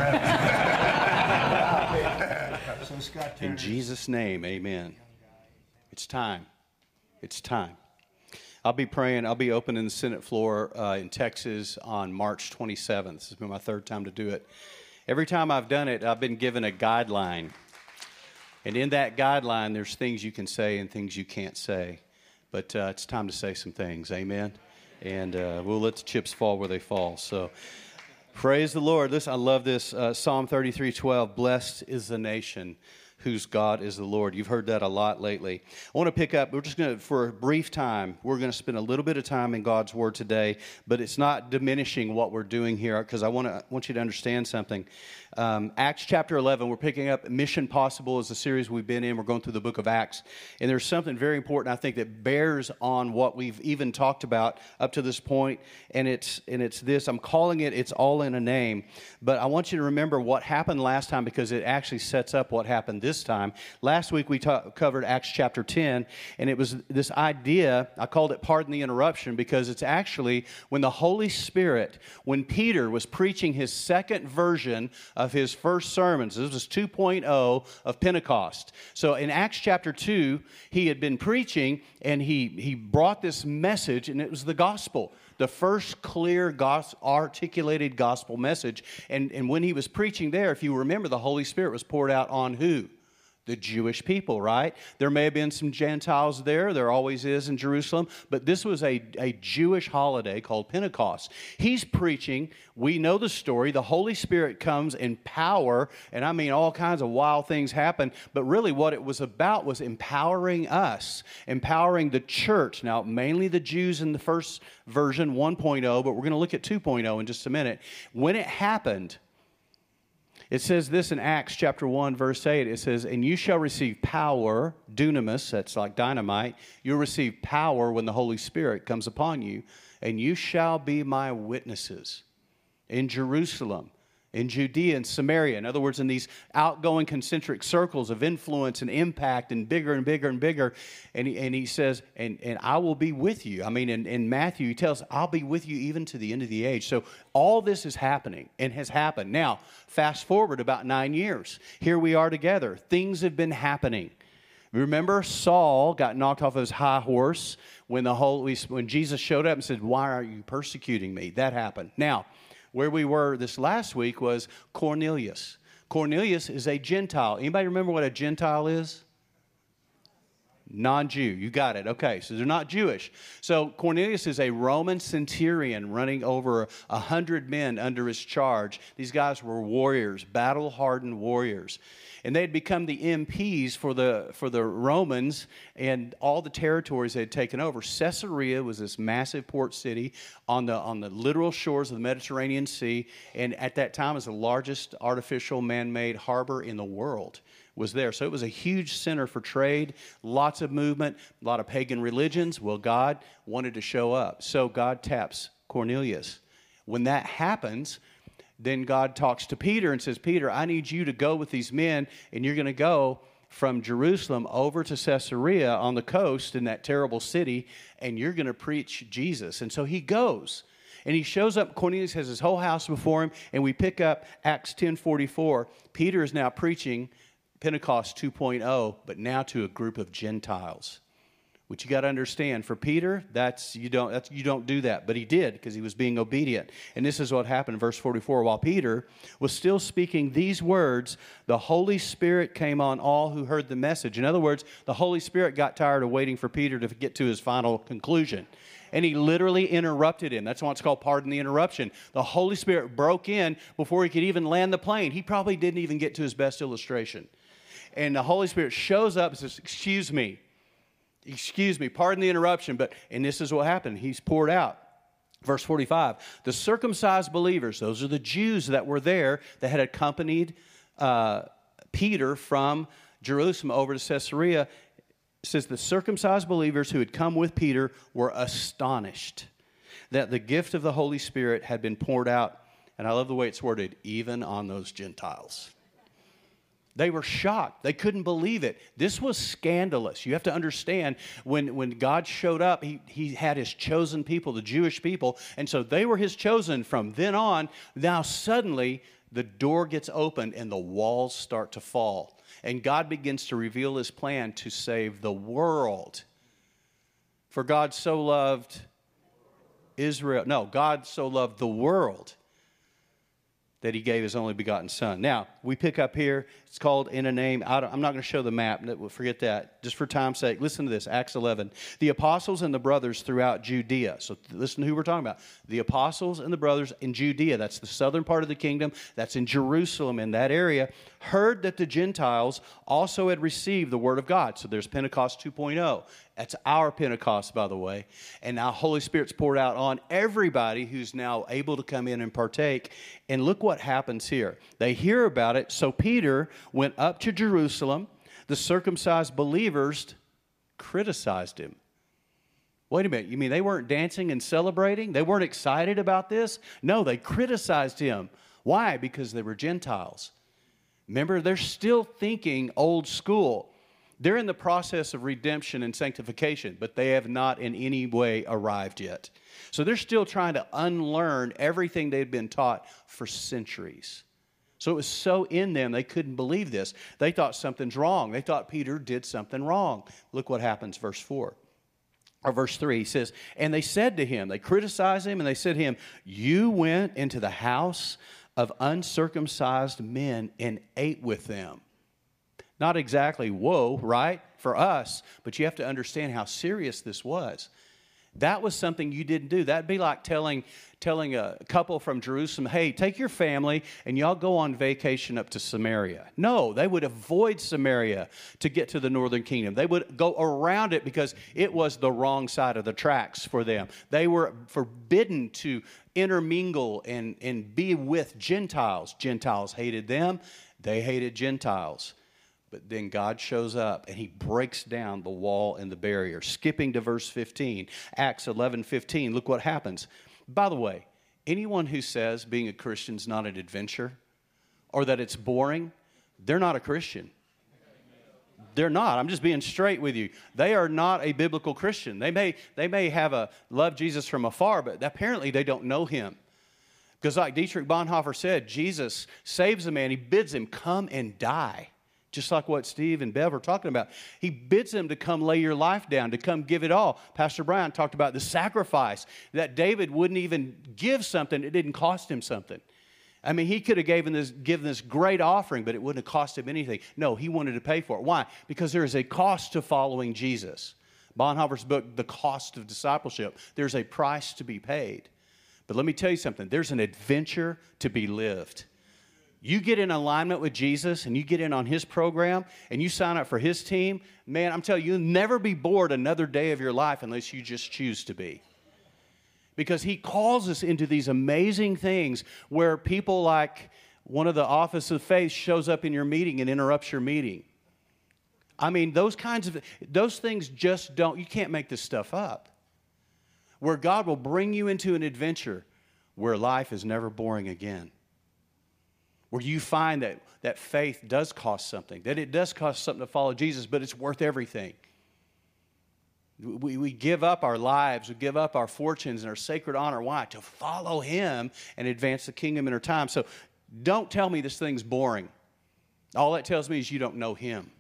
haven't you? So Scott Turner. In Jesus' name, amen. It's time. It's time. I'll be praying. I'll be opening the Senate floor in Texas on March 27th. This has been my third time to do it. Every time I've done it, I've been given a guideline. And in that guideline, there's things you can say and things you can't say. But it's time to say some things. Amen. And we'll let the chips fall where they fall. So praise the Lord. Listen, I love this. Psalm 33:12. Blessed is the nation whose God is the Lord. You've heard that a lot lately. I want to pick up, we're just going to, for a brief time, we're going to spend a little bit of time in God's Word today, but it's not diminishing what we're doing here, because I want you to understand something. Acts chapter 11, we're picking up Mission Possible is the series we've been in. We're going through the book of Acts, and there's something very important, I think, that bears on what we've even talked about up to this point, and it's this. I'm calling it, it's all in a name, but I want you to remember what happened last time, because it actually sets up what happened this time. Last week we covered Acts chapter 10, and it was this idea, I called it pardon the interruption, because it's actually when the Holy Spirit, when Peter was preaching his second version of his first sermons. This was 2.0 of Pentecost. So in Acts chapter 2, he had been preaching, and he brought this message, and it was the gospel. The first clear, articulated gospel message. And when he was preaching there, if you remember, the Holy Spirit was poured out on who? The Jewish people, right? There may have been some Gentiles there. There always is in Jerusalem. But this was a Jewish holiday called Pentecost. He's preaching. We know the story. The Holy Spirit comes in power. And I mean, all kinds of wild things happen. But really what it was about was empowering us, empowering the church. Now, mainly the Jews in the first version, 1.0, but we're going to look at 2.0 in just a minute. When it happened, it says this in Acts chapter 1, verse 8. It says, and you shall receive power, dunamis, that's like dynamite. You'll receive power when the Holy Spirit comes upon you, and you shall be my witnesses in Jerusalem, in Judea and Samaria. In other words, in these outgoing concentric circles of influence and impact, and bigger and bigger and bigger. And he says, and I will be with you. I mean, in Matthew, he tells, I'll be with you even to the end of the age. So all this is happening and has happened. Now, fast forward about 9 years. Here we are together. Things have been happening. Remember, Saul got knocked off his high horse when Jesus showed up and said, why are you persecuting me? That happened. Now, where we were this last week was Cornelius. Cornelius is a Gentile. Anybody remember what a Gentile is? Non-Jew. You got it. Okay, so they're not Jewish. So Cornelius is a Roman centurion running over 100 men under his charge. These guys were warriors, battle-hardened warriors. And they had become the MPs for the Romans and all the territories they had taken over. Caesarea was this massive port city on the literal shores of the Mediterranean Sea, and at that time was the largest artificial man-made harbor in the world was there. So it was a huge center for trade, lots of movement, a lot of pagan religions. Well, God wanted to show up. So God taps Cornelius. When that happens, then God talks to Peter and says, Peter, I need you to go with these men, and you're going to go from Jerusalem over to Caesarea on the coast in that terrible city, and you're going to preach Jesus. And so he goes, and he shows up. Cornelius has his whole house before him, and we pick up Acts 10:44. Peter is now preaching Pentecost 2.0, but now to a group of Gentiles. Which you got to understand, for Peter, you don't do that. But he did, because he was being obedient. And this is what happened in verse 44. While Peter was still speaking these words, the Holy Spirit came on all who heard the message. In other words, the Holy Spirit got tired of waiting for Peter to get to his final conclusion. And he literally interrupted him. That's why it's called pardon the interruption. The Holy Spirit broke in before he could even land the plane. He probably didn't even get to his best illustration. And the Holy Spirit shows up and says, excuse me, pardon the interruption, and this is what happened. He's poured out. Verse 45, the circumcised believers, those are the Jews that were there that had accompanied Peter from Jerusalem over to Caesarea. It says the circumcised believers who had come with Peter were astonished that the gift of the Holy Spirit had been poured out, and I love the way it's worded, even on those Gentiles. They were shocked. They couldn't believe it. This was scandalous. You have to understand, when God showed up, he had his chosen people, the Jewish people, and so they were his chosen from then on. Now suddenly, the door gets opened and the walls start to fall. And God begins to reveal his plan to save the world. For God so loved Israel. No, God so loved the world that he gave his only begotten son. Now, we pick up here. It's called In a Name. I'm not going to show the map. We'll forget that. Just for time's sake, listen to this. Acts 11. The apostles and the brothers throughout Judea. So listen to who we're talking about. The apostles and the brothers in Judea. That's the southern part of the kingdom. That's in Jerusalem, in that area. Heard that the Gentiles also had received the word of God. So there's Pentecost 2.0. That's our Pentecost, by the way. And now Holy Spirit's poured out on everybody who's now able to come in and partake. And look what happens here. They hear about it. So Peter went up to Jerusalem. The circumcised believers criticized him. Wait a minute. You mean they weren't dancing and celebrating? They weren't excited about this? No, they criticized him. Why? Because they were Gentiles. Remember, they're still thinking old school. They're in the process of redemption and sanctification, but they have not in any way arrived yet. So they're still trying to unlearn everything they'd been taught for centuries. So it was so in them, they couldn't believe this. They thought something's wrong. They thought Peter did something wrong. Look what happens, verse 4. Or verse 3, he says, and they said to him, they criticized him, and they said to him, you went into the house of uncircumcised men and ate with them. Not exactly whoa, right, for us, but you have to understand how serious this was. That was something you didn't do. That'd be like telling a couple from Jerusalem, hey, take your family and y'all go on vacation up to Samaria. No, they would avoid Samaria to get to the northern kingdom. They would go around it because it was the wrong side of the tracks for them. They were forbidden to intermingle and be with Gentiles. Gentiles hated them. They hated Gentiles. But then God shows up and he breaks down the wall and the barrier. Skipping to verse 15, Acts 11:15, look what happens. By the way, anyone who says being a Christian is not an adventure or that it's boring, they're not a Christian. They're not. I'm just being straight with you. They are not a biblical Christian. They may have a love Jesus from afar, but apparently they don't know him. Because like Dietrich Bonhoeffer said, Jesus saves a man. He bids him come and die. Just like what Steve and Bev are talking about. He bids them to come lay your life down, to come give it all. Pastor Brian talked about the sacrifice, that David wouldn't even give something. It didn't cost him something. I mean, he could have given this great offering, but it wouldn't have cost him anything. No, he wanted to pay for it. Why? Because there is a cost to following Jesus. Bonhoeffer's book, The Cost of Discipleship, there's a price to be paid. But let me tell you something. There's an adventure to be lived. You get in alignment with Jesus and you get in on his program and you sign up for his team, man, I'm telling you, you'll never be bored another day of your life unless you just choose to be. Because he calls us into these amazing things where people like one of the Office of Faith shows up in your meeting and interrupts your meeting. I mean, those things just don't, you can't make this stuff up. Where God will bring you into an adventure where life is never boring again. Where you find that faith does cost something, that it does cost something to follow Jesus, but it's worth everything. We give up our lives, we give up our fortunes and our sacred honor. Why? To follow him and advance the kingdom in our time. So don't tell me this thing's boring. All that tells me is you don't know him.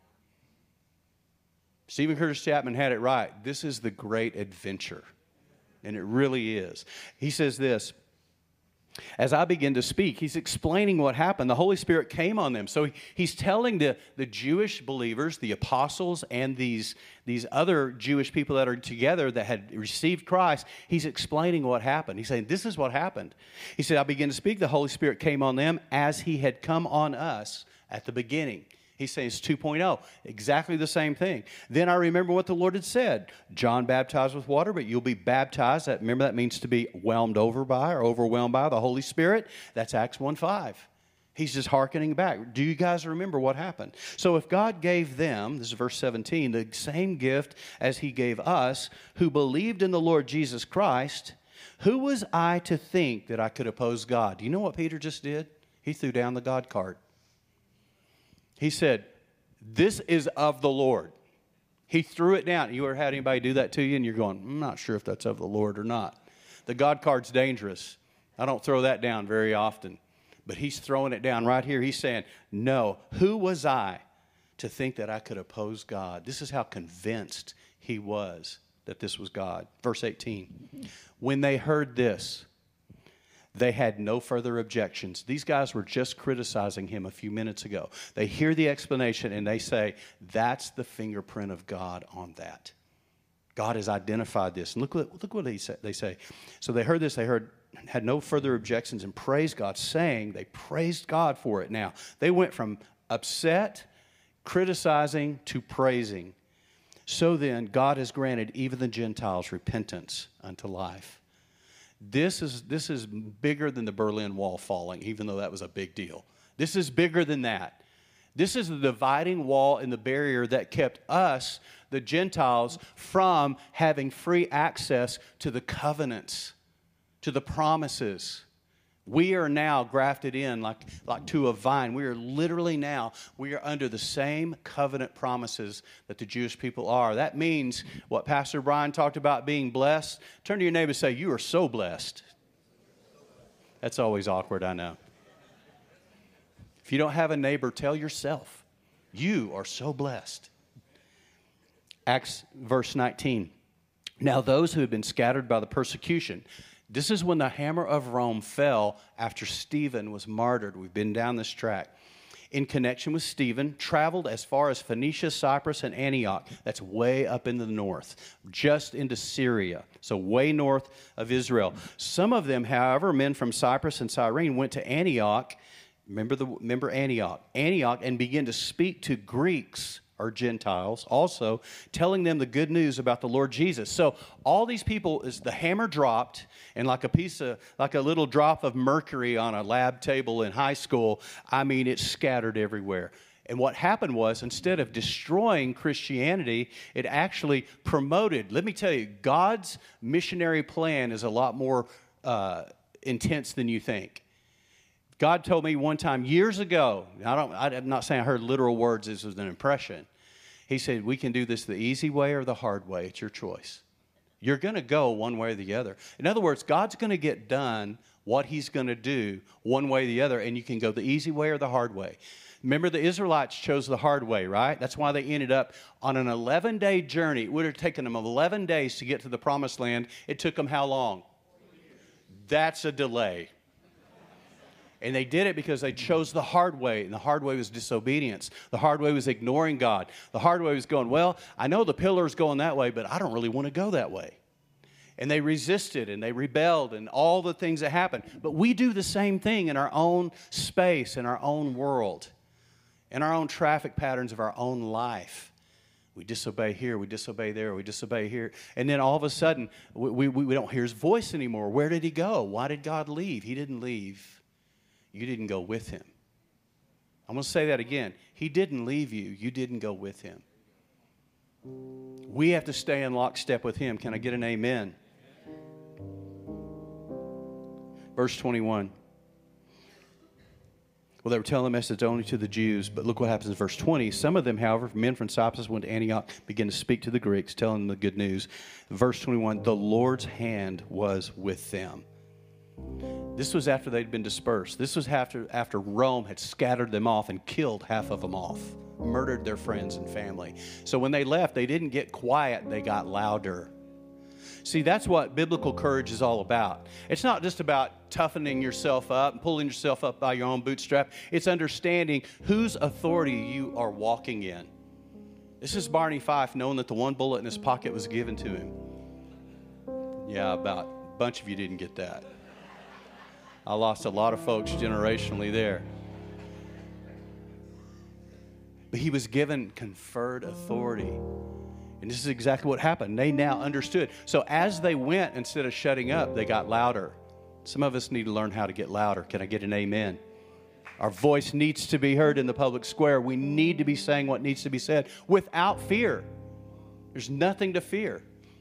Stephen Curtis Chapman had it right. This is the great adventure. And it really is. He says this, as I begin to speak, he's explaining what happened. The Holy Spirit came on them. So he's telling the Jewish believers, the apostles, and these other Jewish people that are together that had received Christ, he's explaining what happened. He's saying, this is what happened. He said, I began to speak. The Holy Spirit came on them as he had come on us at the beginning. He's saying it's 2.0, exactly the same thing. Then I remember what the Lord had said. John baptized with water, but you'll be baptized. Remember, that means to be whelmed over by or overwhelmed by the Holy Spirit. That's Acts 1:5. He's just hearkening back. Do you guys remember what happened? So if God gave them, this is verse 17, the same gift as he gave us who believed in the Lord Jesus Christ, who was I to think that I could oppose God? Do you know what Peter just did? He threw down the God card. He said, this is of the Lord. He threw it down. You ever had anybody do that to you and you're going, I'm not sure if that's of the Lord or not. The God card's dangerous. I don't throw that down very often. But he's throwing it down right here. He's saying, no, who was I to think that I could oppose God? This is how convinced he was that this was God. Verse 18, when they heard this, they had no further objections. These guys were just criticizing him a few minutes ago. They hear the explanation and they say, that's the fingerprint of God on that. God has identified this. And look what they say. So they heard this, had no further objections and praised God, saying they praised God for it. Now, they went from upset, criticizing, to praising. So then, God has granted even the Gentiles repentance unto life. This is bigger than the Berlin Wall falling, even though that was a big deal. This is bigger than that. This is the dividing wall and the barrier that kept us, the Gentiles, from having free access to the covenants, to the promises. We are now grafted in like to a vine. We are under the same covenant promises that the Jewish people are. That means what Pastor Brian talked about being blessed. Turn to your neighbor and say, you are so blessed. That's always awkward, I know. If you don't have a neighbor, tell yourself, you are so blessed. Acts verse 19. Now those who had been scattered by the persecution. This is when the hammer of Rome fell after Stephen was martyred. We've been down this track. In connection with Stephen, traveled as far as Phoenicia, Cyprus, and Antioch. That's way up in the north, just into Syria, so way north of Israel. Some of them, however, men from Cyprus and Cyrene, went to Antioch. Remember Antioch, and began to speak to Greeks or Gentiles, also telling them the good news about the Lord Jesus. So all these people, is the hammer dropped, and like a little drop of mercury on a lab table in high school, I mean, it scattered everywhere. And what happened was, instead of destroying Christianity, it actually promoted. Let me tell you, God's missionary plan is a lot more intense than you think. God told me one time years ago, I'm not saying I heard literal words, this was an impression. He said, we can do this the easy way or the hard way. It's your choice. You're going to go one way or the other. In other words, God's going to get done what he's going to do one way or the other, and you can go the easy way or the hard way. Remember, the Israelites chose the hard way, right? That's why they ended up on an 11-day journey. It would have taken them 11 days to get to the promised land. It took them how long? That's a delay. And they did it because they chose the hard way, and the hard way was disobedience. The hard way was ignoring God. The hard way was going, well, I know the pillar's going that way, but I don't really want to go that way. And they resisted, and they rebelled, and all the things that happened. But we do the same thing in our own space, in our own world, in our own traffic patterns of our own life. We disobey here, we disobey there, we disobey here. And then all of a sudden, we don't hear his voice anymore. Where did he go? Why did God leave? He didn't leave. You didn't go with him. I'm going to say that again. He didn't leave you. You didn't go with him. We have to stay in lockstep with him. Can I get an amen? Verse 21. Well, they were telling the message only to the Jews, but look what happens in verse 20. Some of them, however, men from Cyprus went to Antioch, began to speak to the Greeks, telling them the good news. Verse 21, the Lord's hand was with them. This was after they'd been dispersed. This was after Rome had scattered them off and killed half of them off, murdered their friends and family. So when they left, they didn't get quiet, they got louder. See, that's what biblical courage is all about. It's not just about toughening yourself up and pulling yourself up by your own bootstrap. It's understanding whose authority you are walking in. This is Barney Fife knowing that the one bullet in his pocket was given to him. Yeah, about a bunch of you didn't get that. I lost a lot of folks generationally there. But he was given conferred authority. And this is exactly what happened. They now understood. So as they went, instead of shutting up, they got louder. Some of us need to learn how to get louder. Can I get an amen? Our voice needs to be heard in the public square. We need to be saying what needs to be said without fear. There's nothing to fear.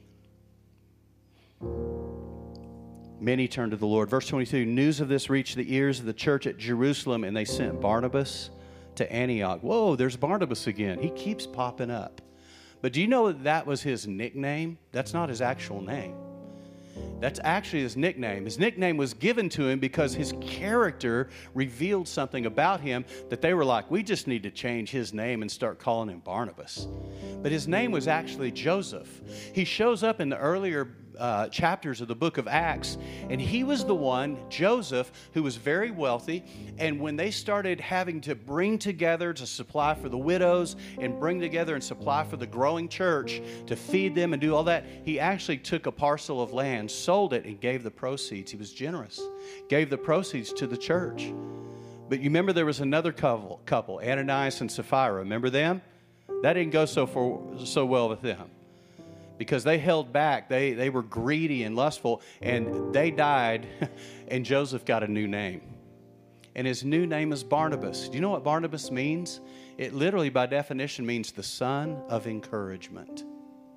Many turned to the Lord. Verse 22, news of this reached the ears of the church at Jerusalem, and they sent Barnabas to Antioch. Whoa, there's Barnabas again. He keeps popping up. But do you know that was his nickname? That's not his actual name. That's actually his nickname. His nickname was given to him because his character revealed something about him that they were like, we just need to change his name and start calling him Barnabas. But his name was actually Joseph. He shows up in the earlier chapters of the book of Acts, and he was the one, Joseph, who was very wealthy, and when they started having to bring together to supply for the widows and bring together and supply for the growing church to feed them and do all that, he actually took a parcel of land, sold it, and gave the proceeds. He was generous. Gave the proceeds to the church. But you remember there was another couple, Ananias and Sapphira. Remember them? That didn't go so well with them, because they held back. They were greedy and lustful, and they died, and Joseph got a new name. And his new name is Barnabas. Do you know what Barnabas means? It literally, by definition, means the son of encouragement.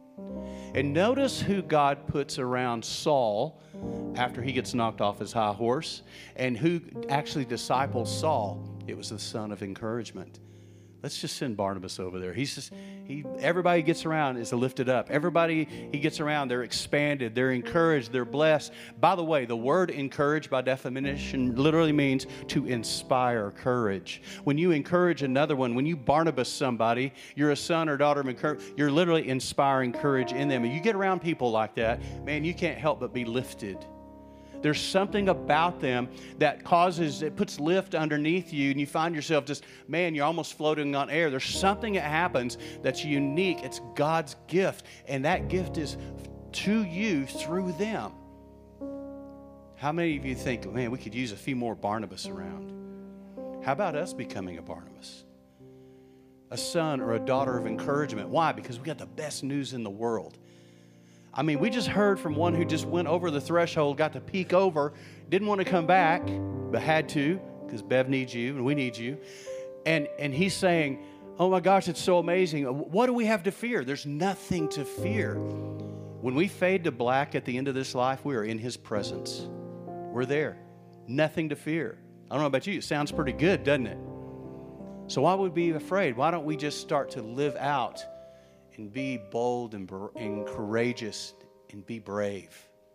And notice who God puts around Saul after he gets knocked off his high horse, and who actually disciples Saul. It was the son of encouragement. Let's just send Barnabas over there. Everybody gets around is lifted up. Everybody he gets around, they're expanded, they're encouraged, they're blessed. By the way, the word encourage by definition literally means to inspire courage. When you encourage another one, when you Barnabas somebody, you're a son or daughter of encouragement, you're literally inspiring courage in them. And you get around people like that, man, you can't help but be lifted. There's something about them that puts lift underneath you, and you find yourself just, man, you're almost floating on air. There's something that happens that's unique. It's God's gift, and that gift is to you through them. How many of you think, man, we could use a few more Barnabas around? How about us becoming a Barnabas? A son or a daughter of encouragement. Why? Because we got the best news in the world. I mean, we just heard from one who just went over the threshold, got to peek over, didn't want to come back, but had to, because Bev needs you and we need you. And he's saying, oh my gosh, it's so amazing. What do we have to fear? There's nothing to fear. When we fade to black at the end of this life, we are in his presence. We're there. Nothing to fear. I don't know about you. It sounds pretty good, doesn't it? So why would we be afraid? Why don't we just start to live out and be bold and courageous and be brave?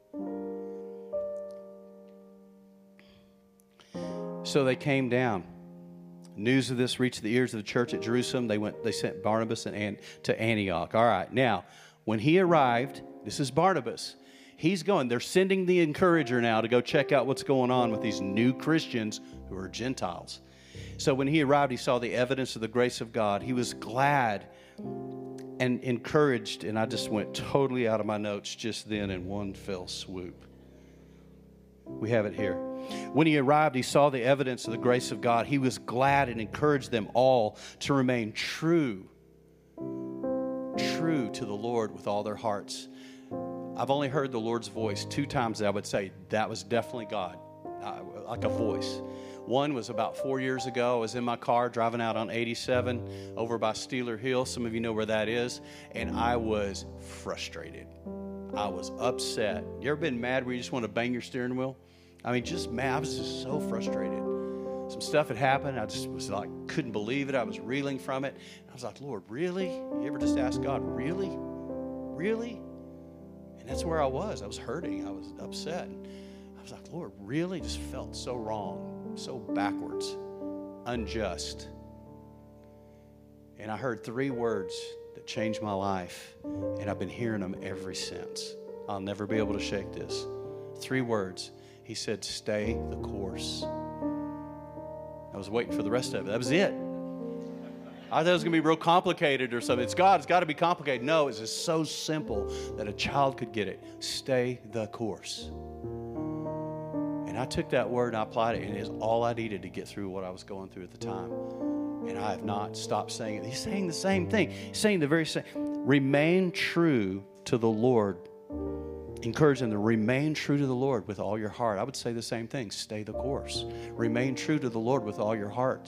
So they came down. News of this reached the ears of the church at Jerusalem. They sent Barnabas to Antioch. All right, now, when he arrived, this is Barnabas. He's going. They're sending the encourager now to go check out what's going on with these new Christians who are Gentiles. So when he arrived, he saw the evidence of the grace of God. He was glad and encouraged, and I just went totally out of my notes just then in one fell swoop. We have it here. When he arrived, he saw the evidence of the grace of God. He was glad and encouraged them all to remain true to the Lord with all their hearts. I've only heard the Lord's voice 2 times that I would say that was definitely God, like a voice. One was about 4 years ago. I was in my car driving out on 87 over by Steeler Hill. Some of you know where that is. And I was frustrated. I was upset. You ever been mad where you just want to bang your steering wheel? I mean, just mad. I was just so frustrated. Some stuff had happened. I just was like, couldn't believe it. I was reeling from it. I was like, Lord, really? You ever just ask God, really? Really? And that's where I was. I was hurting. I was upset. I was like, Lord, really? Just felt so wrong, so backwards, unjust. And I heard 3 words that changed my life, and I've been hearing them ever since. I'll never be able to shake this. 3 words. He said, stay the course. I was waiting for the rest of it. That was it. I thought it was going to be real complicated or something. It's God. It's got to be complicated. No, it's just so simple that a child could get it. Stay the course. And I took that word and I applied it, and it's all I needed to get through what I was going through at the time. And I have not stopped saying it. He's saying the same thing. He's saying the very same. Remain true to the Lord. Encourage them to remain true to the Lord with all your heart. I would say the same thing. Stay the course. Remain true to the Lord with all your heart.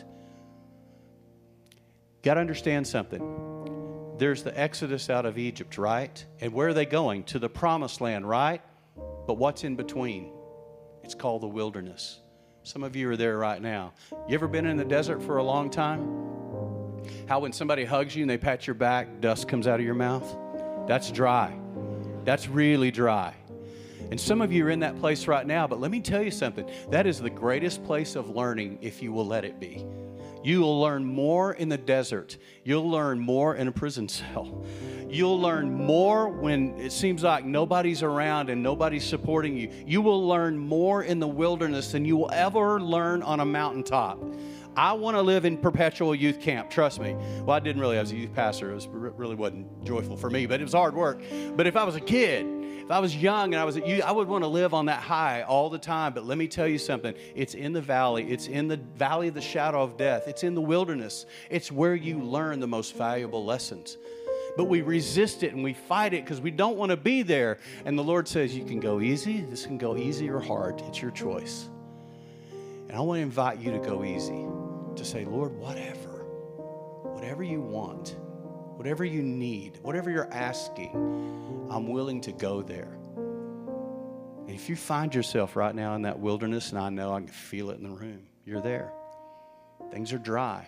Got to understand something. There's the exodus out of Egypt, right? And where are they going? To the promised land, right? But what's in between? It's called the wilderness. Some of you are there right now. You ever been in the desert for a long time? How when somebody hugs you and they pat your back, dust comes out of your mouth? That's dry. That's really dry. And some of you are in that place right now, but let me tell you something. That is the greatest place of learning if you will let it be. You will learn more in the desert. You'll learn more in a prison cell. You'll learn more when it seems like nobody's around and nobody's supporting you. You will learn more in the wilderness than you will ever learn on a mountaintop. I want to live in perpetual youth camp, trust me. Well, I didn't really, as a youth pastor, it really wasn't joyful for me, but it was hard work. But if I was a kid, if I was young and I was at youth, I would want to live on that high all the time. But let me tell you something. It's in the valley. It's in the valley of the shadow of death. It's in the wilderness. It's where you learn the most valuable lessons. But we resist it and we fight it because we don't want to be there. And the Lord says, you can go easy. This can go easy or hard. It's your choice. And I want to invite you to go easy. To say, Lord, whatever you want, whatever you need, whatever you're asking, I'm willing to go there. And if you find yourself right now in that wilderness, and I know I can feel it in the room, you're there. Things are dry.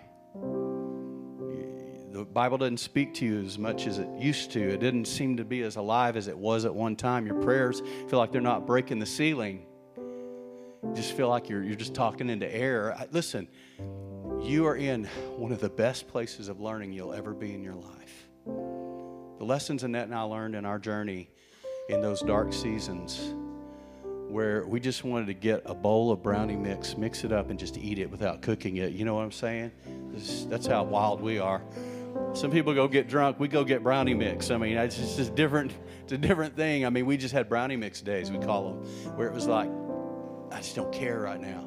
The Bible doesn't speak to you as much as it used to. It didn't seem to be as alive as it was at one time. Your prayers feel like they're not breaking the ceiling. You just feel like you're just talking into air. Listen, you are in one of the best places of learning you'll ever be in your life. The lessons Annette and I learned in our journey in those dark seasons where we just wanted to get a bowl of brownie mix it up and just eat it without cooking it. You know what I'm saying? That's how wild we are. Some people go get drunk. We go get brownie mix. I mean, it's just different. It's a different thing. I mean, we just had brownie mix days, we call them, where it was like, I just don't care right now.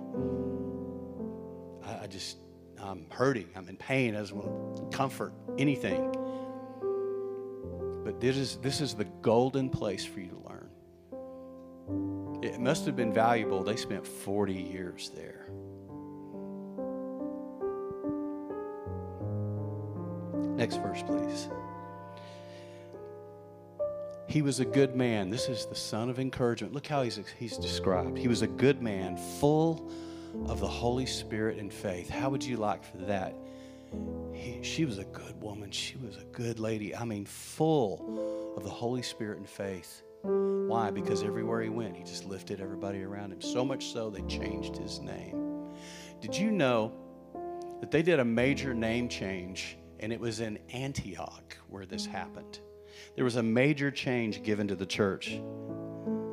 I'm hurting. I'm in pain. I just want comfort, anything. But this is the golden place for you to learn. It must have been valuable. They spent 40 years there. Next verse, please. He was a good man. This is the son of encouragement. Look how he's described. He was a good man, full of the Holy Spirit and faith. How would you like for that? She was a good woman. She was a good lady. I mean, full of the Holy Spirit and faith. Why? Because everywhere he went, he just lifted everybody around him. So much so, they changed his name. Did you know that they did a major name change, and it was in Antioch where this happened? There was a major change given to the church.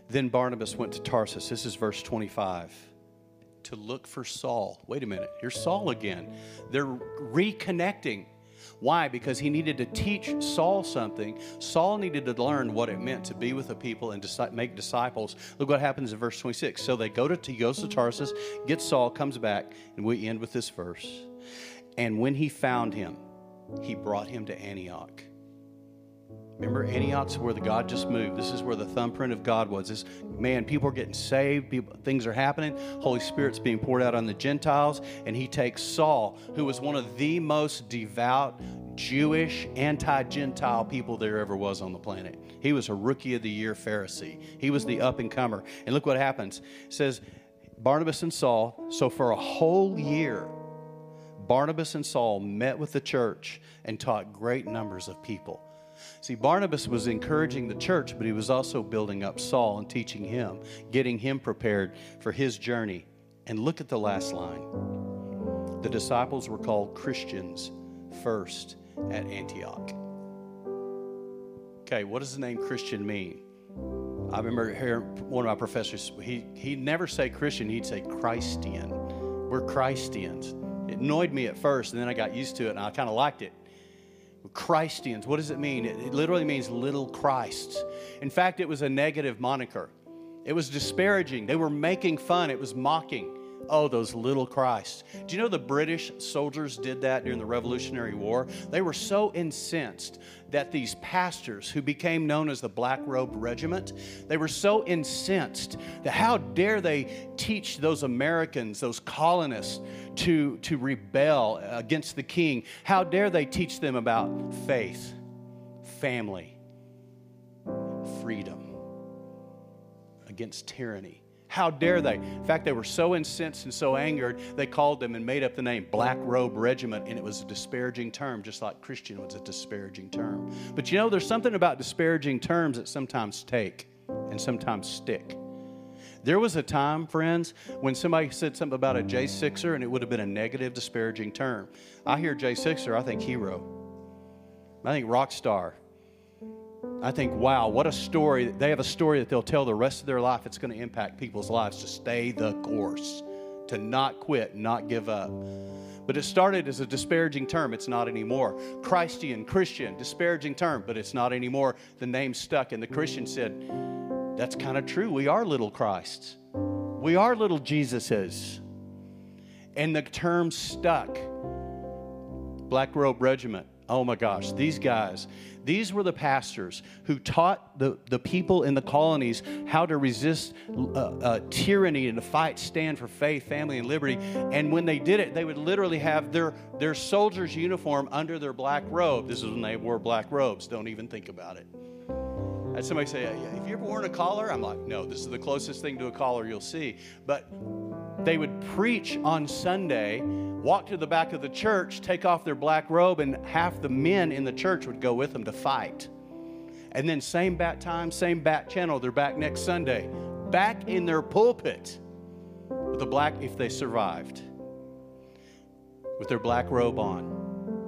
Then Barnabas went to Tarsus. This is verse 25. To look for Saul. Wait a minute. Here's Saul again. They're reconnecting. Why? Because he needed to teach Saul something. Saul needed to learn what it meant to be with the people and to make disciples. Look what happens in verse 26. So he goes to Tarsus, gets Saul, comes back, and we end with this verse. And when he found him, he brought him to Antioch. Remember, Antioch's where the God just moved. This is where the thumbprint of God was. People are getting saved. Things are happening. Holy Spirit's being poured out on the Gentiles. And he takes Saul, who was one of the most devout, Jewish, anti-Gentile people there ever was on the planet. He was a Rookie of the Year Pharisee. He was the up-and-comer. And look what happens. It says, Barnabas and Saul, so for a whole year, Barnabas and Saul met with the church and taught great numbers of people. See, Barnabas was encouraging the church, but he was also building up Saul and teaching him, getting him prepared for his journey. And look at the last line. The disciples were called Christians first at Antioch. Okay, what does the name Christian mean? I remember hearing one of my professors, he'd never say Christian, he'd say Christian. We're Christians. It annoyed me at first, and then I got used to it, and I kind of liked it. Christians, what does it mean? It literally means little Christs. In fact, it was a negative moniker. It was disparaging. They were making fun. It was mocking. Oh, those little Christs. Do you know the British soldiers did that during the Revolutionary War? They were so incensed that these pastors, who became known as the Black Robe Regiment, they were so incensed that how dare they teach those Americans, those colonists, to rebel against the king? How dare they teach them about faith, family, freedom, against tyranny? How dare they? In fact, they were so incensed and so angered, they called them and made up the name Black Robe Regiment, and it was a disparaging term, just like Christian was a disparaging term. But you know, there's something about disparaging terms that sometimes take and sometimes stick. There was a time, friends, when somebody said something about a J6er, and it would have been a negative, disparaging term. I hear J6er, I think hero. I think rock star. I think, wow, what a story. They have a story that they'll tell the rest of their life. It's going to impact people's lives to stay the course, to not quit, not give up. But it started as a disparaging term. It's not anymore. Christian, Christian, disparaging term, but it's not anymore. The name stuck, and the Christian said, that's kind of true. We are little Christs. We are little Jesuses. And the term stuck. Black Robe Regiment. Oh my gosh, these guys, these were the pastors who taught the people in the colonies how to resist tyranny and to fight, stand for faith, family, and liberty. And when they did it, they would literally have their soldier's uniform under their black robe. This is when they wore black robes. Don't even think about it. I had somebody say, have you ever worn a collar? I'm like, no, this is the closest thing to a collar you'll see. But they would preach on Sunday, walk to the back of the church, take off their black robe, and half the men in the church would go with them to fight. And then same bat time, same bat channel, they're back next Sunday, back in their pulpit with the black, if they survived, with their black robe on.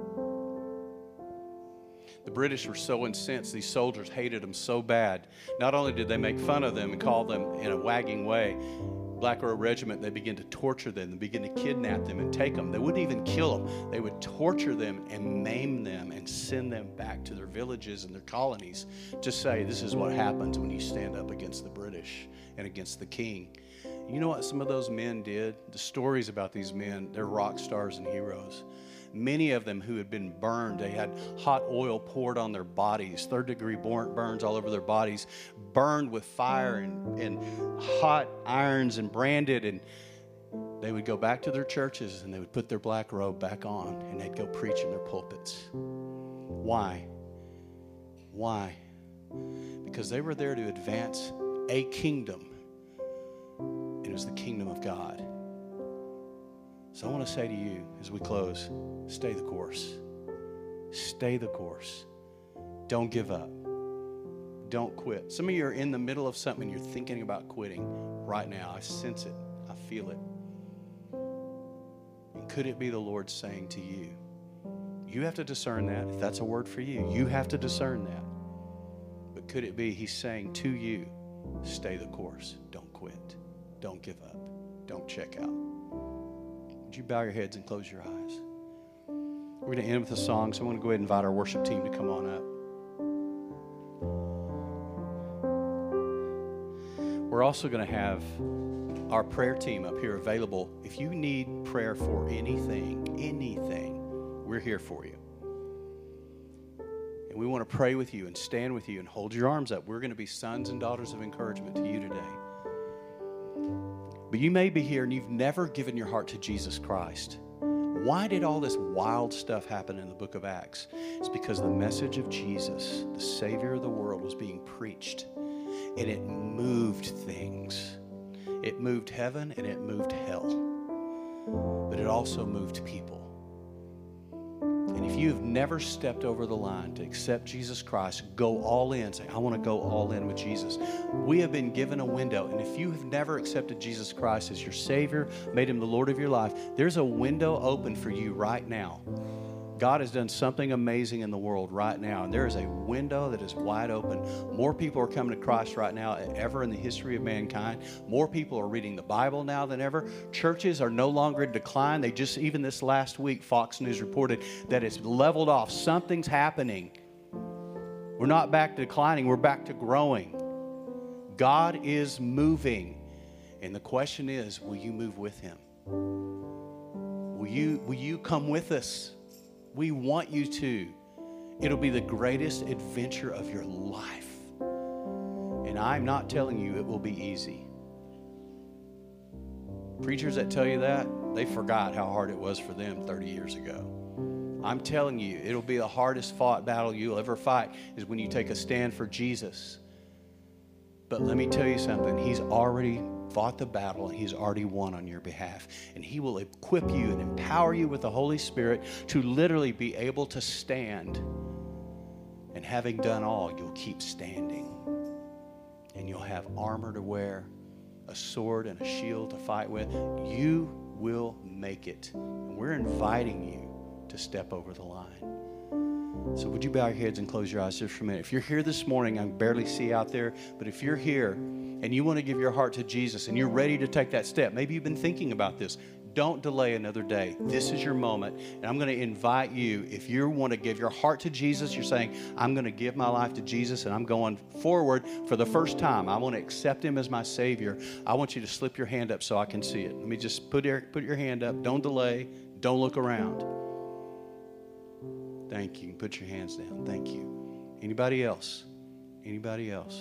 The British were so incensed, these soldiers hated them so bad. Not only did they make fun of them and call them in a wagging way, Black Robe Regiment, they began to torture them, they began to kidnap them and take them. They wouldn't even kill them. They would torture them and maim them and send them back to their villages and their colonies to say, this is what happens when you stand up against the British and against the king. You know what some of those men did? The stories about these men, they're rock stars and heroes. Many of them who had been burned, they had hot oil poured on their bodies, third-degree burns all over their bodies, burned with fire and hot irons and branded. And they would go back to their churches and they would put their black robe back on and they'd go preach in their pulpits. Why? Why? Because they were there to advance a kingdom. And it was the kingdom of God. So I want to say to you as we close, stay the course. Stay the course. Don't give up. Don't quit. Some of you are in the middle of something and you're thinking about quitting right now. I sense it. I feel it. And could it be the Lord saying to you, you have to discern that. If that's a word for you, you have to discern that. But could it be He's saying to you, Stay the course. Don't quit. Don't give up. Don't check out. Would you bow your heads and close your eyes? We're going to end with a song, so I want to go ahead and invite our worship team to come on up. We're also going to have our prayer team up here available. If you need prayer for anything, we're here for you. And we want to pray with you and stand with you and hold your arms up. We're going to be sons and daughters of encouragement to you today. But you may be here and you've never given your heart to Jesus Christ. Why did all this wild stuff happen in the book of Acts? It's because the message of Jesus, the Savior of the world, was being preached. And it moved things. It moved heaven and it moved hell. But it also moved people. And if you've never stepped over the line to accept Jesus Christ, go all in. Say, I want to go all in with Jesus. We have been given a window. And if you have never accepted Jesus Christ as your Savior, made Him the Lord of your life, there's a window open for you right now. God has done something amazing in the world right now, and there is a window that is wide open. More people are coming to Christ right now than ever in the history of mankind. More people are reading the Bible now than ever. Churches are no longer in decline. They just, even this last week, Fox News reported that it's leveled off. Something's happening. We're not back to declining. We're back to growing. God is moving. And the question is, will you move with Him? Will you come with us? We want you to. It'll be the greatest adventure of your life. And I'm not telling you it will be easy. Preachers that tell you that, they forgot how hard it was for them 30 years ago. I'm telling you, it'll be the hardest fought battle you'll ever fight is when you take a stand for Jesus. But let me tell you something. He's already fought the battle and He's already won on your behalf. And He will equip you and empower you with the Holy Spirit to literally be able to stand. And having done all, you'll keep standing. And you'll have armor to wear, a sword and a shield to fight with. You will make it. And we're inviting you to step over the line. So would you bow your heads and close your eyes just for a minute? If you're here this morning, I can barely see out there, but if you're here and you want to give your heart to Jesus and you're ready to take that step, maybe you've been thinking about this, don't delay another day. This is your moment, and I'm going to invite you, if you want to give your heart to Jesus, you're saying, I'm going to give my life to Jesus, and I'm going forward for the first time. I want to accept Him as my Savior. I want you to slip your hand up so I can see it. Let me just put your hand up. Don't delay. Don't look around. Thank you. Put your hands down. Thank you. Anybody else? Anybody else?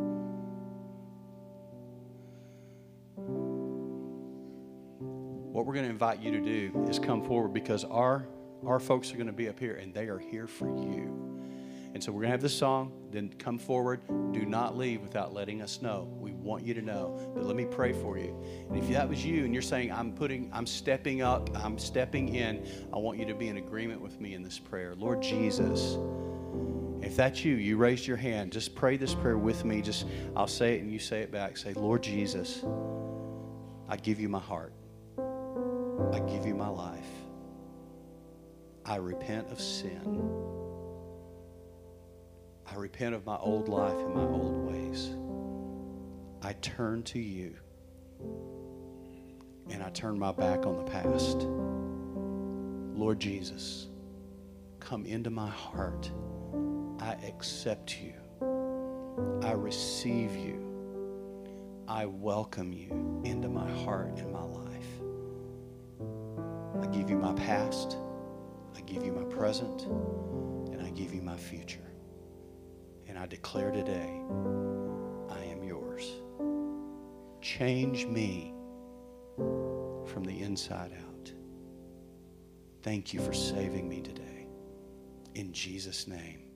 What we're going to invite you to do is come forward because our folks are going to be up here and they are here for you. And so we're going to have this song, then come forward. Do not leave without letting us know. We want you to know. But let me pray for you. And if that was you and you're saying, I'm stepping up, I'm stepping in, I want you to be in agreement with me in this prayer. Lord Jesus, if that's you, you raised your hand, just pray this prayer with me. I'll say it and you say it back. Say, Lord Jesus, I give you my heart. I give you my life. I repent of sin. I repent of my old life and my old ways. I turn to you. And I turn my back on the past. Lord Jesus, come into my heart. I accept you. I receive you. I welcome you into my heart and my life. I give you my past. I give you my present. And I give you my future. And I declare today, I am yours. Change me from the inside out. Thank you for saving me today. In Jesus' name.